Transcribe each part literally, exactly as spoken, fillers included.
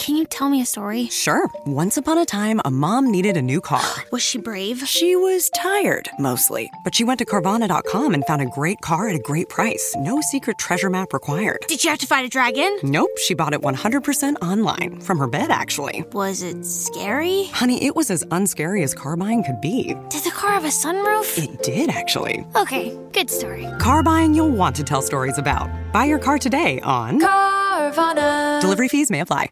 Can you tell me a story? Sure. Once upon a time, a mom needed a new car. Was she brave? She was tired, mostly. But she went to Carvana dot com and found a great car at a great price. No secret treasure map required. Did she have to fight a dragon? Nope, she bought it one hundred percent online. From her bed, actually. Was it scary? Honey, it was as unscary as car buying could be. Did the car have a sunroof? It did, actually. Okay, good story. Car buying you'll want to tell stories about. Buy your car today on Carvana. Delivery fees may apply.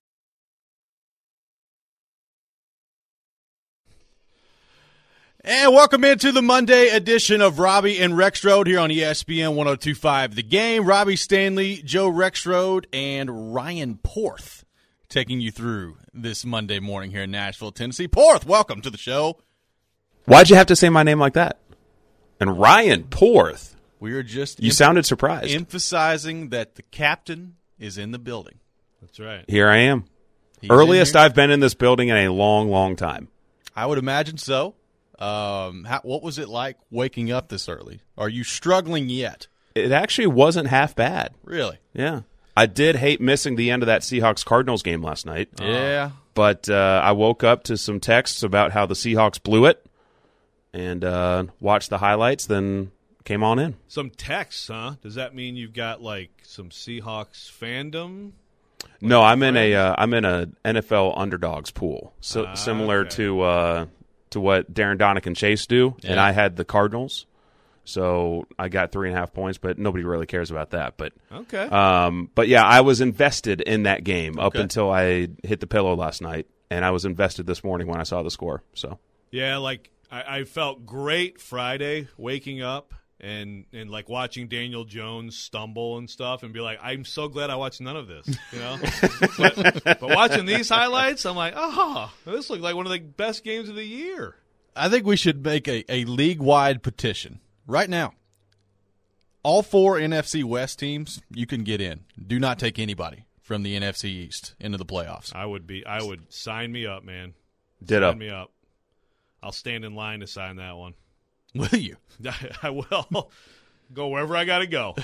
And welcome into the Monday edition of Robbie and Rexroad here on E S P N one oh two point five. The Game, Robbie Stanley, Joe Rexroad, and Ryan Porth taking you through this Monday morning here in Nashville, Tennessee. Porth, welcome to the show. Why'd you have to say my name like that? And Ryan Porth. We are just You em- sounded surprised. emphasizing that the captain is in the building. That's right. Here I am. He's Earliest in here. I've been in this building in a long, long time. I would imagine so. Um, how, what was it like waking up this early? Are you struggling yet? It actually wasn't half bad. Really? Yeah. I did hate missing the end of that Seahawks-Cardinals game last night. Yeah. But uh, I woke up to some texts about how the Seahawks blew it and uh, watched the highlights, then came on in. Some texts, huh? Does that mean you've got like some Seahawks fandom? No, I'm in a uh, I'm in a N F L underdogs pool, so Ah, similar okay. to uh, to what Darren Donick and Chase do, and Yeah. I had the Cardinals, so I got three and a half points, but nobody really cares about that. But Okay. um, but yeah, I was invested in that game up Okay. until I hit the pillow last night, and I was invested this morning when I saw the score. So yeah, like I, I felt great Friday waking up and and like watching Daniel Jones stumble and stuff and be like, I'm so glad I watched none of this, you know. but, but watching these highlights, I'm like, oh, this looked like one of the best games of the year. I think we should make a, a league-wide petition right now. All four N F C West teams, you can get in. Do not take anybody from the N F C East into the playoffs. I would be, I would sign me up, man. ditto. Sign me up. I'll stand in line to sign that one. Will you? I will go wherever I got to go.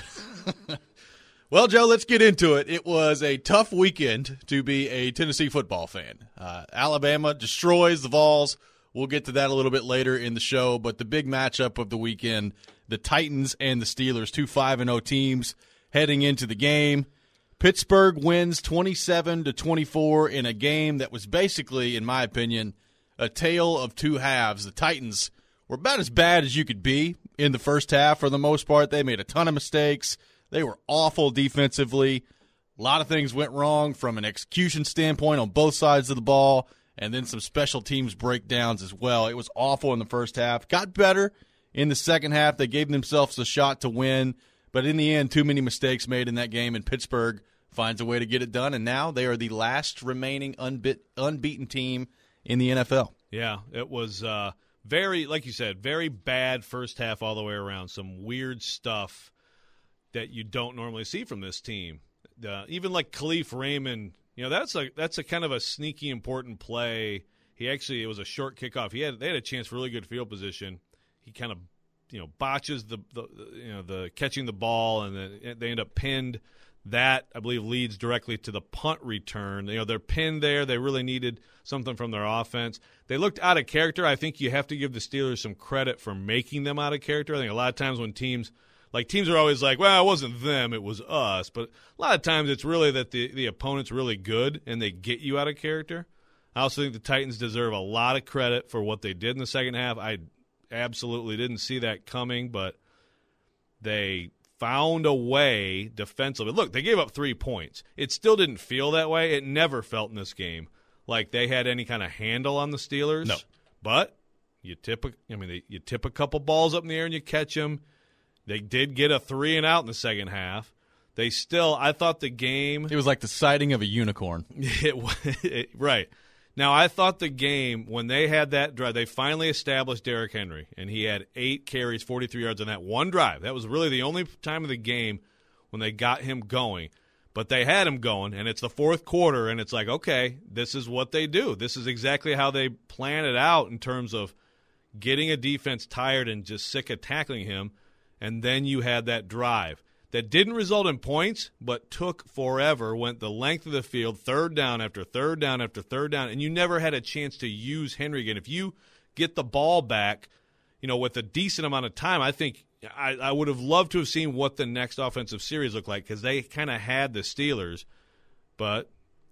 Well, Joe, let's get into it. It was a tough weekend to be a Tennessee football fan. Uh, Alabama destroys the Vols. We'll get to that a little bit later in the show. But the big matchup of the weekend, the Titans and the Steelers, two five and oh teams heading into the game. Pittsburgh wins twenty-seven to twenty-four in a game that was basically, in my opinion, a tale of two halves. The Titans were about as bad as you could be in the first half for the most part. They made a ton of mistakes. They were awful defensively. A lot of things went wrong from an execution standpoint on both sides of the ball, and then some special teams breakdowns as well. It was awful in the first half. Got better in the second half. They gave themselves a shot to win, but in the end, too many mistakes made in that game, and Pittsburgh finds a way to get it done, and now they are the last remaining unbe- unbeaten team in the N F L. Yeah, it was uh, very, like you said, very bad first half all the way around. Some weird stuff that you don't normally see from this team. Uh, even like Khalif Raymond, you know, that's a that's a kind of a sneaky important play. He actually, it was a short kickoff. He had they had a chance for really good field position. He kind of, you know, botches the, the you know the catching the ball, and then they end up pinned. That, I believe, leads directly to the punt return. You know, they're pinned there. They really needed something from their offense. They looked out of character. I think you have to give the Steelers some credit for making them out of character. I think a lot of times when teams – like teams are always like, well, it wasn't them, it was us. But a lot of times it's really that the, the opponent's really good and they get you out of character. I also think the Titans deserve a lot of credit for what they did in the second half. I absolutely didn't see that coming, but they – found a way defensively. Look, they gave up three points. It still didn't feel that way. It never felt in this game like they had any kind of handle on the Steelers. No. But you tip a, I mean, they, you tip a couple balls up in the air and you catch them. They did get a three and out in the second half. They still, I thought the game. It was like the sighting of a unicorn. It, it, right. Now, I thought the game, when they had that drive, they finally established Derrick Henry, and he had eight carries, forty-three yards on that one drive. That was really the only time of the game when they got him going. But they had him going, and it's the fourth quarter, and it's like, okay, this is what they do. This is exactly how they plan it out in terms of getting a defense tired and just sick of tackling him, and then you had that drive. that didn't result in points but took forever, went the length of the field, third down after third down after third down, and you never had a chance to use Henry again. If you get the ball back, you know, with a decent amount of time, I think I, I would have loved to have seen what the next offensive series looked like because they kind of had the Steelers. But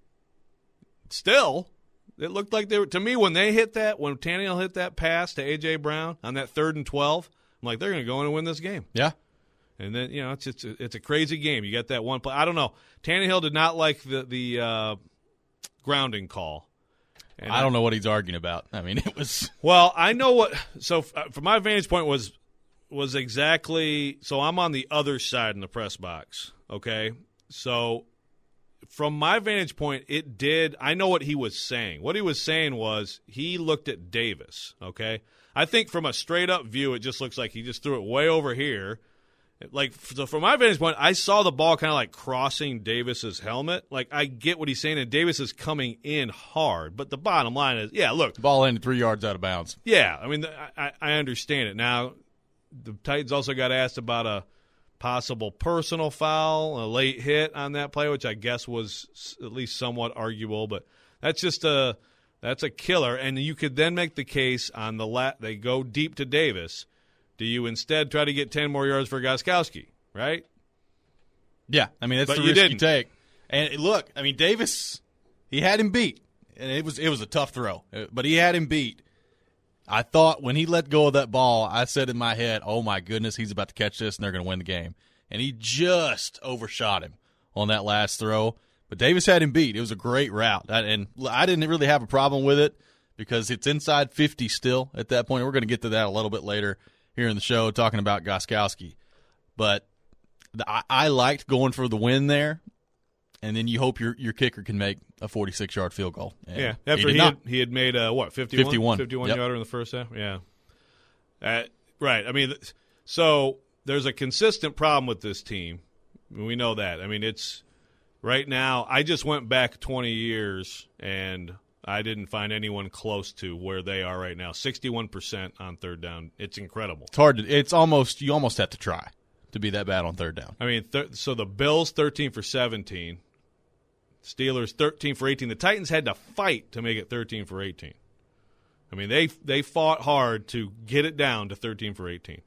still, it looked like they were – to me, when they hit that, when Tannehill hit that pass to A J. Brown on that third and twelve, I'm like, they're going to go in and win this game. Yeah. And then, you know, it's it's a, it's a crazy game. You got that one play. I don't know. Tannehill did not like the, the uh, grounding call. And I don't know what he's arguing about. I mean, it was – Well, I know what – so uh, from my vantage point was was exactly – so I'm on the other side in the press box, okay? So – from my vantage point, it did – I know what he was saying. What he was saying was he looked at Davis, okay? I think from a straight-up view, it just looks like he just threw it way over here. Like, so from my vantage point, I saw the ball kind of like crossing Davis's helmet. Like, I get what he's saying, and Davis is coming in hard. But the bottom line is, yeah, look. The ball ended three yards out of bounds. Yeah, I mean, I, I understand it. Now, the Titans also got asked about a – possible personal foul, a late hit on that play, which I guess was at least somewhat arguable, but that's just a that's a killer. And you could then make the case on the la- they go deep to Davis. Do you instead try to get ten more yards for Gostkowski, right? Yeah, I mean that's but the you risk didn't. you take. And look, I mean Davis, he had him beat, and it was it was a tough throw, but he had him beat. I thought when he let go of that ball, I said in my head, oh, my goodness, he's about to catch this, and they're going to win the game. And he just overshot him on that last throw. But Davis had him beat. It was a great route. And I didn't really have a problem with it because it's inside fifty still at that point. We're going to get to that a little bit later here in the show, talking about Gostkowski. But I, I liked going for the win there. And then you hope your your kicker can make a forty-six yard field goal. And yeah, after he, he, did had, he had made a, what, fifty-one? fifty-one. fifty-one Yep. yarder in the first half? Yeah. Uh, right. I mean, so there's a consistent problem with this team. We know that. I mean, it's right now, I just went back twenty years, and I didn't find anyone close to where they are right now. sixty-one percent on third down. It's incredible. It's hard to – it's almost – you almost have to try to be that bad on third down. I mean, th- so the Bills, thirteen for seventeen. Steelers, thirteen for eighteen. The Titans had to fight to make it thirteen for eighteen. I mean, they they fought hard to get it down to thirteen for eighteen.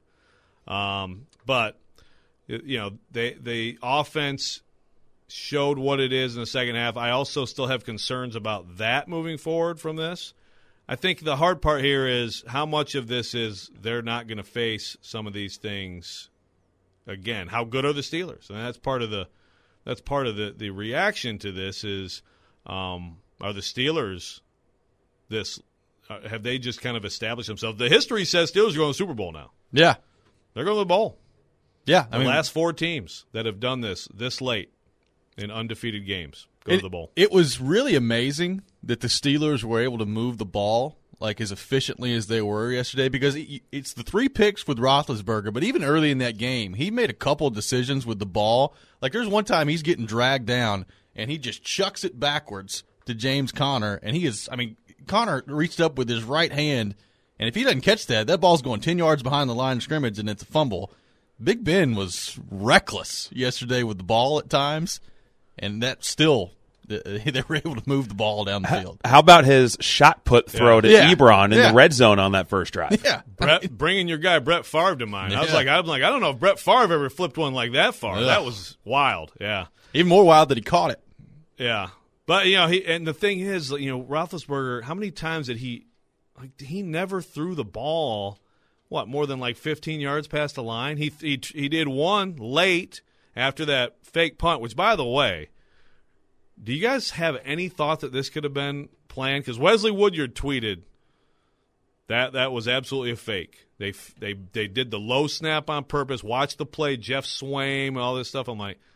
Um, but, you know, they the offense showed what it is in the second half. I also still have concerns about that moving forward from this. I think the hard part here is how much of this is they're not going to face some of these things again. How good are the Steelers? And that's part of the that's part of the, the reaction to this is um, are the Steelers this uh, have they just kind of established themselves? The history says Steelers are going to the Super Bowl now. Yeah. They're going to the bowl. Yeah. The I mean, last four teams that have done this this late in undefeated games go it, to the bowl. It was really amazing that the Steelers were able to move the ball like as efficiently as they were yesterday because it, it's the three picks with Roethlisberger, but even early in that game, he made a couple of decisions with the ball. Like there's one time he's getting dragged down, and he just chucks it backwards to James Conner, and he is – I mean, Conner reached up with his right hand, and if he doesn't catch that, that ball's going ten yards behind the line of scrimmage, and it's a fumble. Big Ben was reckless yesterday with the ball at times, and that still – they were able to move the ball down the field. How about his shot put throw Yeah. to Yeah. Ebron in Yeah. the red zone on that first drive? Yeah. Brett, bringing your guy Brett Favre to mind. I was Yeah. like, I'm like, I don't know if Brett Favre ever flipped one like that far. Yeah. That was wild. Yeah, Even more wild that he caught it. yeah. But you know, he and the thing is, you know, Roethlisberger. How many times did he? Like, he never threw the ball. What, more than like fifteen yards past the line? He he he did one late after that fake punt. Which, by the way, do you guys have any thought that this could have been planned? Because Wesley Woodyard tweeted that that was absolutely a fake. They they they did the low snap on purpose. Watch the play, Jeff Swaim and all this stuff. I'm like,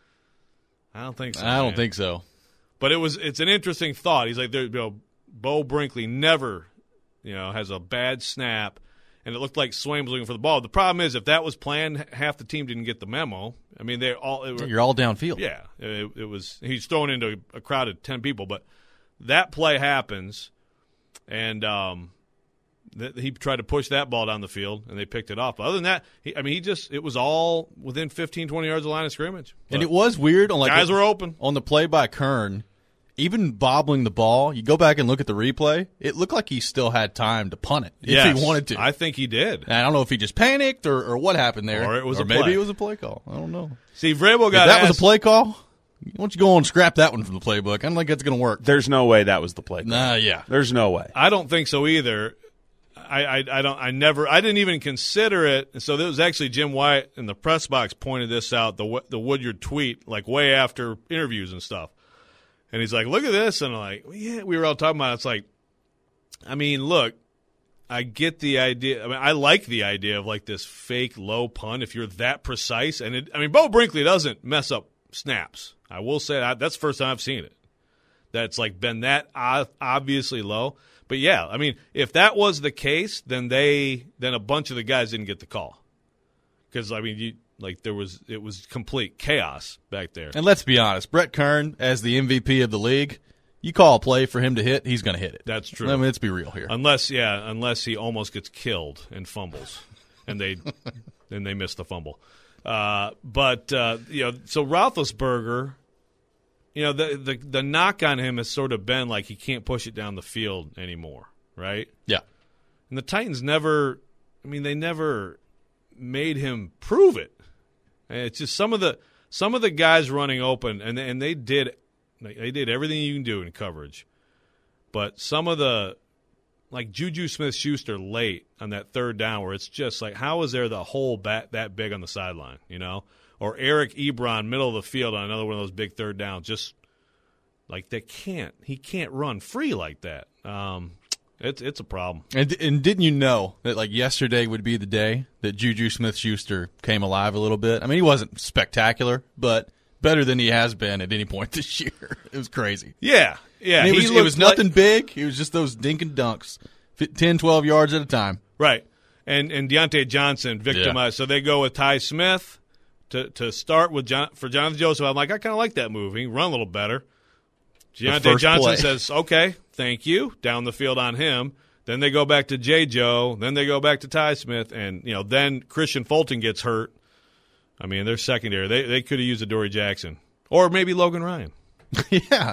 I don't think so. I don't man. think so. But it was it's an interesting thought. He's like, there, you know, Bo Brinkley never, you know, has a bad snap, and it looked like Swaim was looking for the ball. The problem is, if that was planned, half the team didn't get the memo. I mean, they all it, You're all downfield. yeah, it, it was. He's thrown into a crowd of ten people, but that play happens, and um, th- he tried to push that ball down the field, and they picked it off. But other than that, he, I mean, he just it was all within fifteen, twenty yards of the line of scrimmage. But and it was weird on like guys a, were open on the play by Kern. Even bobbling the ball, you go back and look at the replay, it looked like he still had time to punt it if Yes, he wanted to. I think he did. And I don't know if he just panicked or, or what happened there. Or it was or a maybe play. it was a play call. I don't know. See, Vrabel got If that asked, was a play call, why don't you go and scrap that one from the playbook? I don't think that's going to work. There's no way that was the play. Nah, yeah. There's no way. I don't think so either. I, I, I don't. I never. I didn't even consider it. And so there was actually Jim Wyatt in the press box pointed this out. The the Woodyard tweet, like way after interviews and stuff. And he's like, "Look at this," and I'm like, well, "Yeah." We were all talking about it. It's like, I mean, look, I get the idea. I mean, I like the idea of like this fake low punt if you're that precise. And it, I mean, Bo Brinkley doesn't mess up snaps. I will say that that's the first time I've seen it. That's like been that obviously low. But yeah, I mean, if that was the case, then they then a bunch of the guys didn't get the call because I mean, you, like there was it was complete chaos back there. And let's be honest, Brett Kern as the M V P of the league, you call a play for him to hit, he's going to hit it. That's true. I mean, let's be real here. Unless yeah, unless he almost gets killed and fumbles, and they then they miss the fumble. Uh, but uh, you know, so Roethlisberger. You know, the, the the knock on him has sort of been like he can't push it down the field anymore, right? Yeah. And the Titans never, I mean, they never made him prove it. And it's just some of the some of the guys running open, and and they did they did everything you can do in coverage. But some of the, like Juju Smith-Schuster late on that third down where it's just like, how is there the hole bat that big on the sideline, you know? Or Eric Ebron, middle of the field on another one of those big third downs. Just like they can't, he can't run free like that. Um, it's it's a problem. And, and didn't you know that like yesterday would be the day that Juju Smith-Schuster came alive a little bit? I mean, he wasn't spectacular, but better than he has been at any point this year. It was crazy. Yeah, yeah. I mean, it, he was, it was nothing like, big. It was just those dinking dunks, ten, twelve yards at a time. Right. And and Deontay Johnson victimized. Yeah. So they go with Ty Smith. To to start with John, for Jonathan Joseph, I'm like, I kind of like that move. He can run a little better. Deontay Johnson play. says, okay, thank you. Down the field on him. Then they go back to J. Joe. Then they go back to Ty Smith. And, you know, then Christian Fulton gets hurt. I mean, they're secondary. They they could have used a Dory Jackson. Or maybe Logan Ryan. Yeah.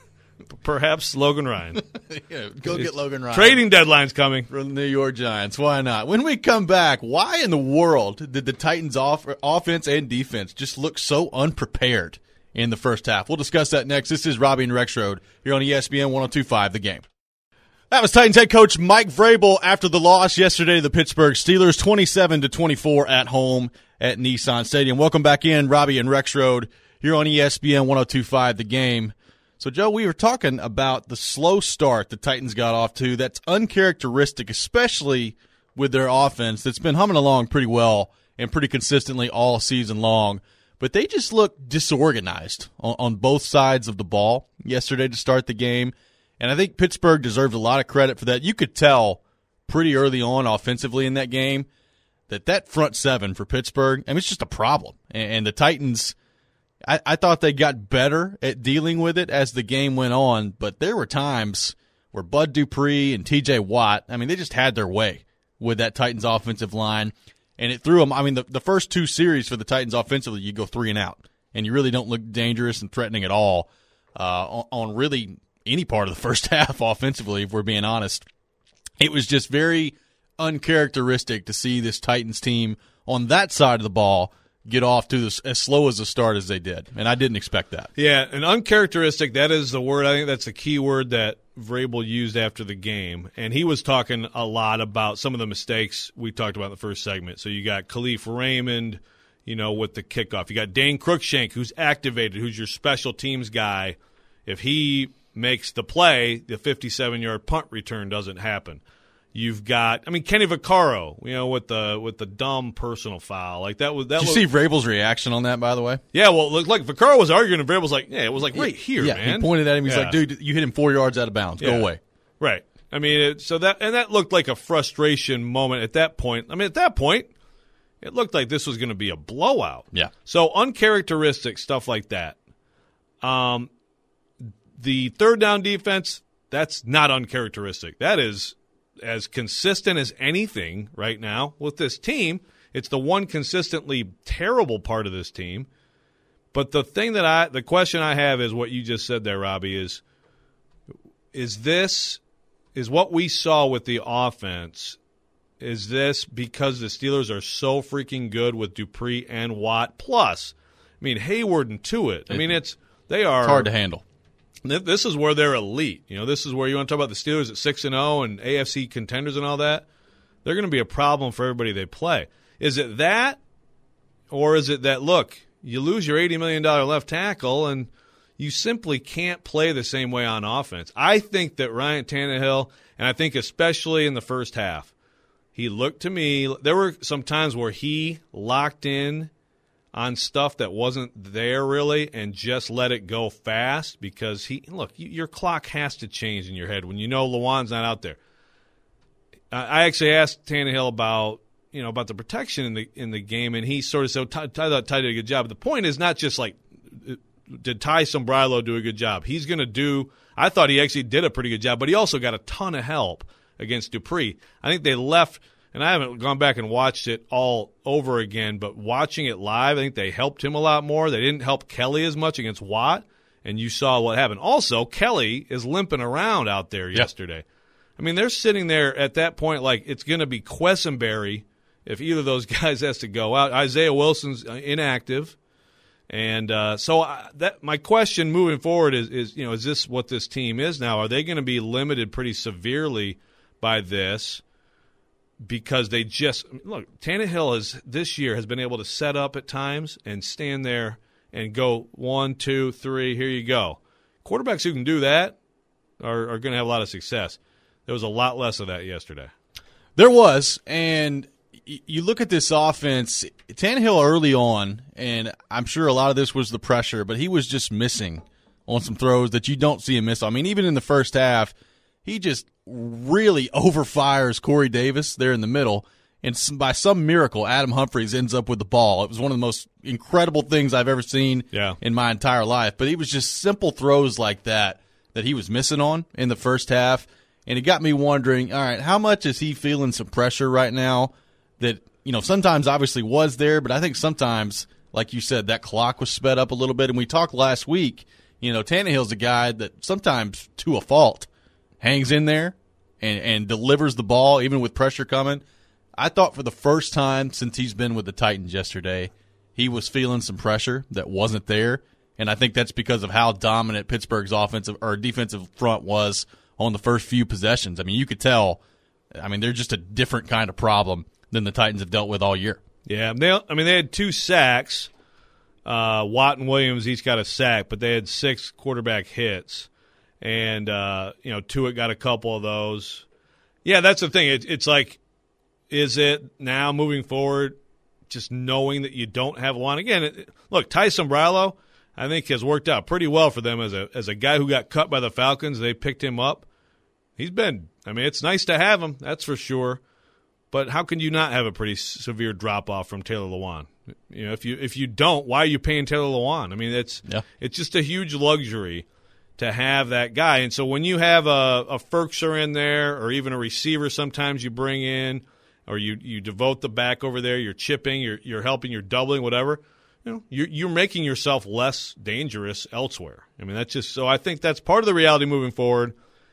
Perhaps Logan Ryan. Yeah, go get Logan Ryan. Trading deadline's coming. From the New York Giants. Why not? When we come back, why in the world did the Titans' off- offense and defense just look so unprepared in the first half? We'll discuss that next. This is Robbie and Rexroad here on E S P N one oh two point five, The Game. That was Titans head coach Mike Vrabel after the loss yesterday to the Pittsburgh Steelers, twenty-seven to twenty-four at home at Nissan Stadium. Welcome back in, Robbie and Rexroad here on E S P N one oh two point five, The Game. So, Joe, we were talking about the slow start the Titans got off to. That's uncharacteristic, especially with their offense that's been humming along pretty well and pretty consistently all season long. But they just look disorganized on, on both sides of the ball yesterday to start the game. And I think Pittsburgh deserves a lot of credit for that. You could tell pretty early on offensively in that game that that front seven for Pittsburgh, I mean, it's just a problem. And, and the Titans – I, I thought they got better at dealing with it as the game went on, but there were times where Bud Dupree and T J Watt, I mean, they just had their way with that Titans offensive line, and it threw them. I mean, the, the first two series for the Titans offensively, you go three and out, and you really don't look dangerous and threatening at all uh, on, on really any part of the first half offensively, if we're being honest. It was just very uncharacteristic to see this Titans team on that side of the ball get off to this, as slow as a start as they did, and I didn't expect that. Yeah, and uncharacteristic, that is the word. I think that's the key word that Vrabel used after the game, and he was talking a lot about some of the mistakes we talked about in the first segment. So you got Khalif Raymond, you know, with the kickoff. You got Dane Cruikshank, who's activated, who's your special teams guy. If he makes the play, the fifty-seven-yard punt return doesn't happen. You've got, I mean, Kenny Vaccaro, you know, with the with the dumb personal foul, like that was. That Did you was, see Vrabel's reaction on that? By the way, yeah. Well, it looked like Vaccaro was arguing, and Vrabel's like, "Yeah, it was like right here, yeah, man." He pointed at him. He's yeah. like, "Dude, you hit him four yards out of bounds. Yeah. Go away." Right. I mean, it, so that and that looked like a frustration moment at that point. I mean, at that point, it looked like this was going to be a blowout. Yeah. So uncharacteristic stuff like that. Um, the third down defense, that's not uncharacteristic. That is as consistent as anything right now with this team. It's the one consistently terrible part of this team. But the thing that I, the question I have is what you just said there, Robbie, is, is this, is what we saw with the offense, is this because the Steelers are so freaking good with Dupree and Watt? Plus, I mean, Hayward and Tuitt. I mean, it's, they are. It's hard to handle. This is where they're elite. You know, this is where you want to talk about the Steelers at six and oh and A F C contenders and all that. They're going to be a problem for everybody they play. Is it that, or is it that, look, you lose your eighty million dollars left tackle and you simply can't play the same way on offense? I think that Ryan Tannehill, and I think especially in the first half, he looked to me, there were some times where he locked in on stuff that wasn't there really and just let it go fast because, he look, your clock has to change in your head when you know Lewan's not out there. I actually asked Tannehill about, you know, about the protection in the in the game, and he sort of said, I thought Ty did a good job. But the point is not just like, did Ty Sombrilo do a good job? He's going to do – I thought he actually did a pretty good job, but he also got a ton of help against Dupree. I think they left – and I haven't gone back and watched it all over again, but watching it live, I think they helped him a lot more. They didn't help Kelly as much against Watt, and you saw what happened. Also, Kelly is limping around out there yep. yesterday. I mean, they're sitting there at that point like it's going to be Quessenberry if either of those guys has to go out. Isaiah Wilson's inactive. And uh, so I, that my question moving forward is, is, you know, is this what this team is now? Are they going to be limited pretty severely by this? Because they just – look, Tannehill has, this year has been able to set up at times and stand there and go one, two, three, here you go. Quarterbacks who can do that are, are going to have a lot of success. There was a lot less of that yesterday. There was, and you look at this offense, Tannehill early on, and I'm sure a lot of this was the pressure, but he was just missing on some throws that you don't see him miss. I mean, even in the first half, he just really overfires Corey Davis there in the middle, and by some miracle, Adam Humphries ends up with the ball. It was one of the most incredible things I've ever seen yeah. in my entire life, but it was just simple throws like that that he was missing on in the first half, and it got me wondering, all right, how much is he feeling some pressure right now that, you know, sometimes obviously was there, but I think sometimes, like you said, that clock was sped up a little bit, and we talked last week, you know, Tannehill's a guy that sometimes, to a fault, hangs in there and, and delivers the ball even with pressure coming. I thought for the first time since he's been with the Titans yesterday, he was feeling some pressure that wasn't there, and I think that's because of how dominant Pittsburgh's offensive or defensive front was on the first few possessions. I mean, you could tell, I mean, they're just a different kind of problem than the Titans have dealt with all year. Yeah, they, I mean, they had two sacks. Uh, Watt and Williams each got a sack, but they had six quarterback hits. And, uh, you know, Tuitt got a couple of those. Yeah, that's the thing. It, it's like, is it now moving forward just knowing that you don't have one? Again, it, look, Ty Sombrilo, I think, has worked out pretty well for them as a as a guy who got cut by the Falcons. They picked him up. He's been, I mean, it's nice to have him, that's for sure. But how can you not have a pretty severe drop-off from Taylor Lewan? You know, if you if you don't, why are you paying Taylor Lewan? I mean, it's yeah. it's just a huge luxury to have that guy. And so when you have a, a Ferkser in there or even a receiver sometimes you bring in or you, you devote the back over there, you're chipping, you're, you're helping, you're doubling, whatever, you know, you're, you're making yourself less dangerous elsewhere. I mean, that's just – so I think that's part of the reality moving forward.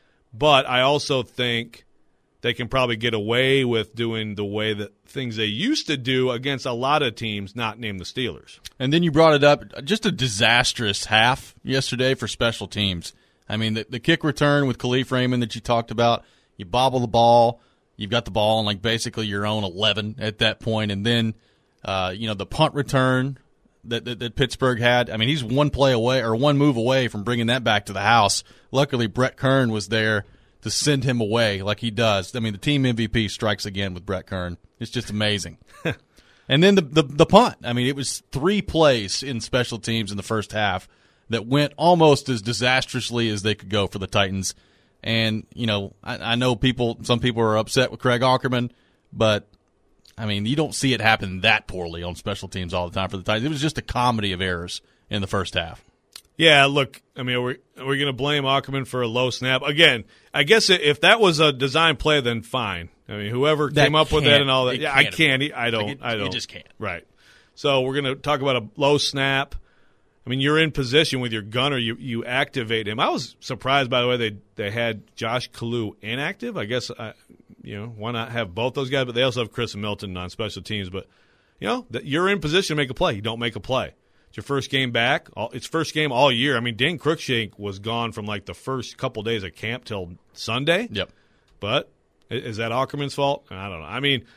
But I also think they can probably get away with doing the way that things they used to do against a lot of teams, not named the Steelers. And then you brought it up, just a disastrous half yesterday for special teams. I mean, the, the kick return with Khalif Raymond that you talked about, you bobble the ball, you've got the ball on like basically your own eleven at that point, and then uh, you know the punt return that, that that Pittsburgh had. I mean, he's one play away or one move away from bringing that back to the house. Luckily, Brett Kern was there to send him away like he does. I mean, the team M V P strikes again with Brett Kern. It's just amazing. And then the, the the punt. I mean, it was three plays in special teams in the first half that went almost as disastrously as they could go for the Titans. And, you know, I, I know people, some people are upset with Craig Aukerman, but, I mean, you don't see it happen that poorly on special teams all the time for the Titans. It was just a comedy of errors in the first half. Yeah, look, I mean, we're, we're going to blame Ackerman for a low snap. Again, I guess if that was a design play, then fine. I mean, whoever That came up with that can't- and all that. it Yeah, I can't have can't. I don't. Like, it- I don't. it just can't. Right. So we're going to talk about a low snap. I mean, you're in position with your gunner. You you activate him. I was surprised, by the way, they they had Josh Kalu inactive. I guess, I, you know, why not have both those guys? But they also have Chris Milton on special teams. But, you know, that you're in position to make a play. You don't make a play. It's your first game back. All, it's first game all year. I mean, Dan Cruikshank was gone from like the first couple days of camp till Sunday. Yep. But is that Ackerman's fault? I don't know. I mean,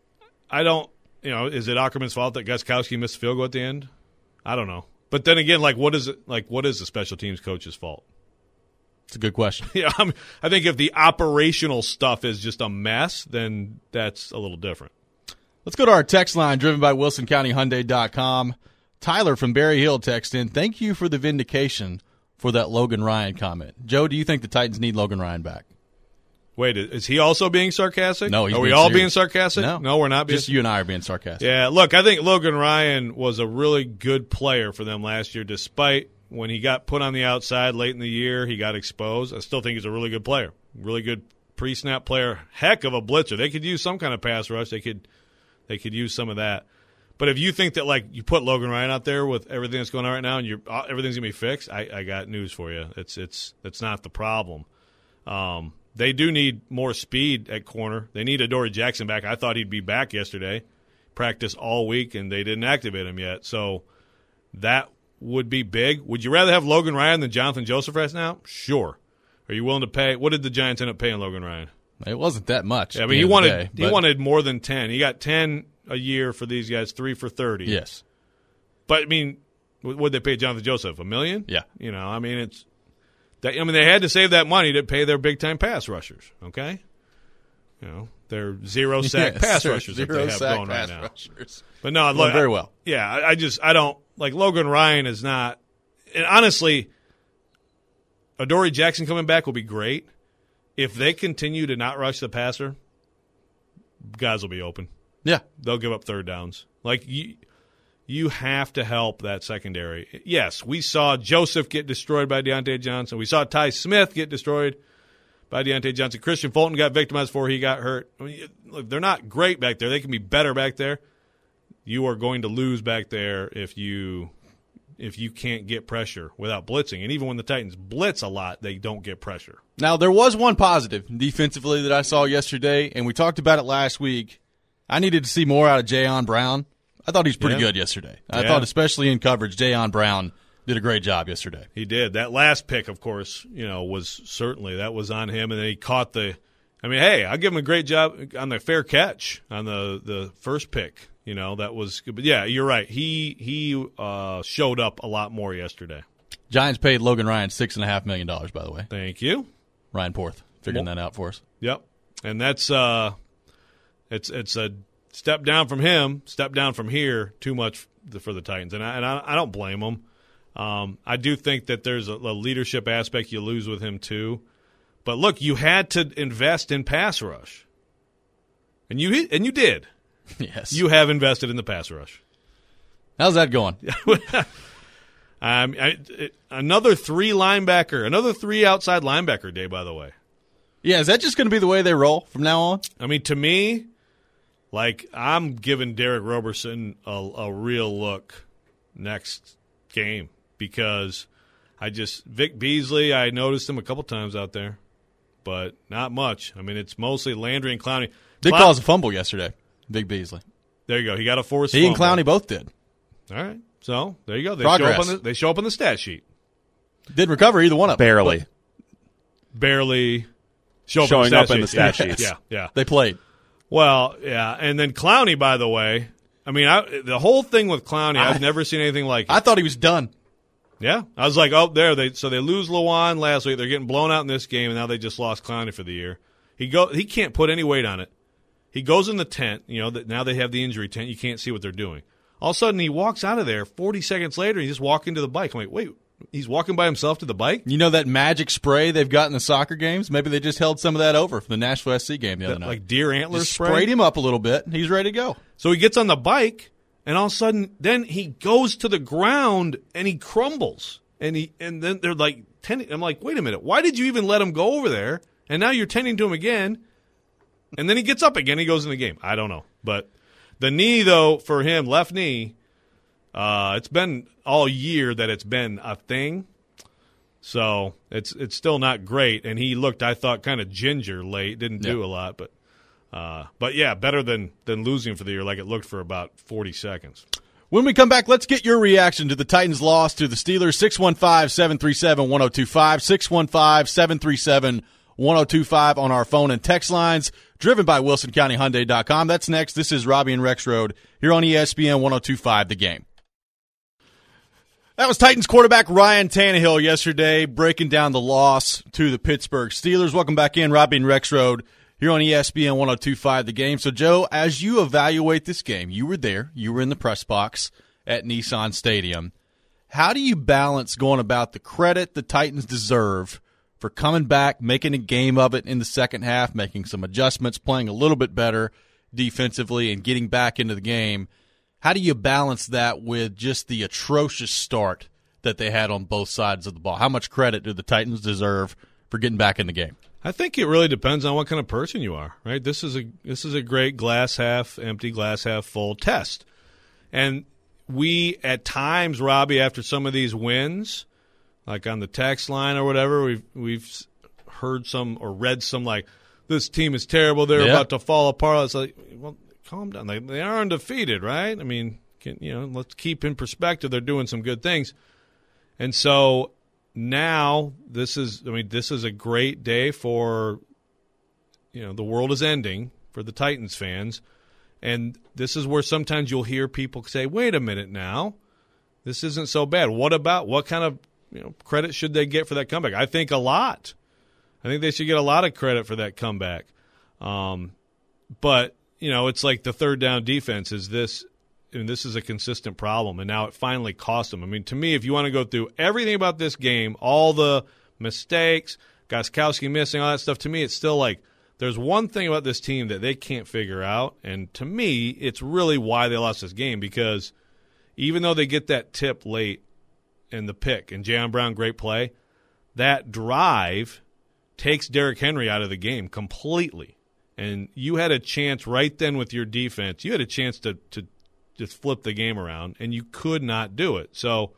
I don't, you know, is it Ackerman's fault that Gostkowski missed a field goal at the end? I don't know. But then again, like, what is it? Like, what is the special teams coach's fault? It's a good question. Yeah, I mean, I think if the operational stuff is just a mess, then that's a little different. Let's go to our text line, driven by Wilson County Hyundai dot com. Tyler from Berry Hill texted in, thank you for the vindication for that Logan Ryan comment. Joe, do you think the Titans need Logan Ryan back? Wait, is he also being sarcastic? No, he's Are we being all serious. being sarcastic? No. No, we're not being Just you and I are being sarcastic. Yeah, look, I think Logan Ryan was a really good player for them last year, despite when he got put on the outside late in the year, he got exposed. I still think he's a really good player, really good pre-snap player, heck of a blitzer. They could use some kind of pass rush. They could, they could use some of that. But if you think that, like, you put Logan Ryan out there with everything that's going on right now and you're, everything's going to be fixed, I, I got news for you. It's it's that's not the problem. Um, they do need more speed at corner. They need Adoree Jackson back. I thought he'd be back yesterday. Practiced all week, and they didn't activate him yet. So that would be big. Would you rather have Logan Ryan than Jonathan Joseph right now? Sure. Are you willing to pay? What did the Giants end up paying Logan Ryan? It wasn't that much. Yeah, I at mean, the he end of the wanted day, he but- wanted more than ten. He got ten a year for these guys, three for thirty. Yes. But I mean, what would they pay Jonathan Joseph? A million? Yeah. You know, I mean, it's. That, I mean, they had to save that money to pay their big time pass rushers. Okay. You know, they're zero sack Yes, pass sir. rushers that Zero they have sack going pass right now. rushers. But no, Doing look, very well. Yeah, I, I just I don't like Logan Ryan is not. And honestly, Adoree Jackson coming back will be great. If they continue to not rush the passer, guys will be open. Yeah. They'll give up third downs. Like you, you have to help that secondary. Yes, we saw Joseph get destroyed by Deontay Johnson. We saw Ty Smith get destroyed by Deontay Johnson. Christian Fulton got victimized before he got hurt. I mean, look, they're not great back there. They can be better back there. You are going to lose back there if you if you can't get pressure without blitzing. And even when the Titans blitz a lot, they don't get pressure. Now, there was one positive defensively that I saw yesterday, and we talked about it last week. I needed to see more out of Jayon Brown. I thought he was pretty Yeah. good yesterday. I Yeah. thought, especially in coverage, Jayon Brown did a great job yesterday. He did. That last pick, of course, you know, was certainly that was on him, and then he caught the. I mean, hey, I'll give him a great job on the fair catch on the, the first pick. You know, that was good. But yeah, you're right. He he uh, showed up a lot more yesterday. Giants paid Logan Ryan six and a half million dollars. By the way, Thank you. Ryan Porth figuring that out for us. Yep, and that's uh, it's it's a step down from him, step down from here. Too much for the Titans, and I and I, I don't blame them. Um, I do think that there's a, a leadership aspect you lose with him too. But look, you had to invest in pass rush, and you and you did. Yes. You have invested in the pass rush. How's that going? um, I, it, another three linebacker, another three outside linebacker day. By the way, Yeah, is that just going to be the way they roll from now on? I mean, to me, like I'm giving Derek Roberson a, a real look next game because I just Vic Beasley. I noticed him a couple times out there, but not much. I mean, it's mostly Landry and Clowney. Did Clown- cause a fumble yesterday, Big Beasley. There you go. He got a forced He and fumble. Clowney both did. All right. So there you go. They show up Progress. on the they show up on the stat sheet. Didn't recover either one of them. Barely. Barely show up Showing on up the in the stat stat sheet. sheets. Yeah, yeah. They played. Well, yeah. And then Clowney, by the way, I mean, I, the whole thing with Clowney, I- I've never seen anything like it. I thought he was done. Yeah, I was like, oh, there they so they lose Lawan last week. They're getting blown out in this game, and now they just lost Clowney for the year. He go he can't put any weight on it. He goes in the tent. You know that now they have the injury tent. You can't see what they're doing. All of a sudden, he walks out of there. Forty seconds later, he's just walking to the bike. I'm like, wait, he's walking by himself to the bike. You know that magic spray they've got in the soccer games? Maybe they just held some of that over for the Nashville S C game the other That, night. like deer antler Just spray. sprayed him up a little bit, and he's ready to go. So he gets on the bike, and all of a sudden, then he goes to the ground and he crumbles. And he and then they're like tending. I'm like, wait a minute, why did you even let him go over there? And now you're tending to him again. And then he gets up again. He goes in the game. I don't know, but the knee though for him, left knee. Uh, it's been all year that it's been a thing, so it's it's still not great. And he looked, I thought, kind of ginger late. Didn't do yeah. a lot, but uh, but yeah, better than than losing for the year like it looked for about forty seconds. When we come back, let's get your reaction to the Titans' loss to the Steelers. six one five, seven three seven, one oh two five, six one five, seven three seven, one oh two five on our phone and text lines, driven by Wilson County Hyundai dot com. That's next. This is Robbie and Rex Road here on E S P N one oh two five, The Game. That was Titans quarterback Ryan Tannehill yesterday breaking down the loss to the Pittsburgh Steelers. Welcome back in, Robbie and Rex Road here on E S P N one oh two five, The Game. So, Joe, as you evaluate this game, you were there. You were in the press box at Nissan Stadium. How do you balance going about the credit the Titans deserve for coming back, making a game of it in the second half, making some adjustments, playing a little bit better defensively, and getting back into the game? How do you balance that with just the atrocious start that they had on both sides of the ball? How much credit do the Titans deserve for getting back in the game? I think it really depends on what kind of person you are, right? This is a this is a great glass half empty, glass half full test. And we, at times, Robbie, after some of these wins, like on the text line or whatever, we've we've heard some or read some like, this team is terrible, they're yeah. about to fall apart. It's like, well, calm down. They, they are undefeated, right? I mean, can, you know, let's keep in perspective. They're doing some good things. And so now this is, I mean, this is a great day for, you know, the world is ending for the Titans fans. And this is where sometimes you'll hear people say, wait a minute now, this isn't so bad. What about, what kind of, you know, credit should they get for that comeback? I think a lot. I think they should get a lot of credit for that comeback. Um, but, you know, it's like the third down defense is this, and this is a consistent problem, and now it finally cost them. I mean, to me, if you want to go through everything about this game, all the mistakes, Gostkowski missing, all that stuff, to me, it's still like there's one thing about this team that they can't figure out, and to me, it's really why they lost this game, because even though they get that tip late in the pick, and Jayon Brown, great play, that drive takes Derrick Henry out of the game completely. And you had a chance right then with your defense. You had a chance to, to just flip the game around, and you could not do it. So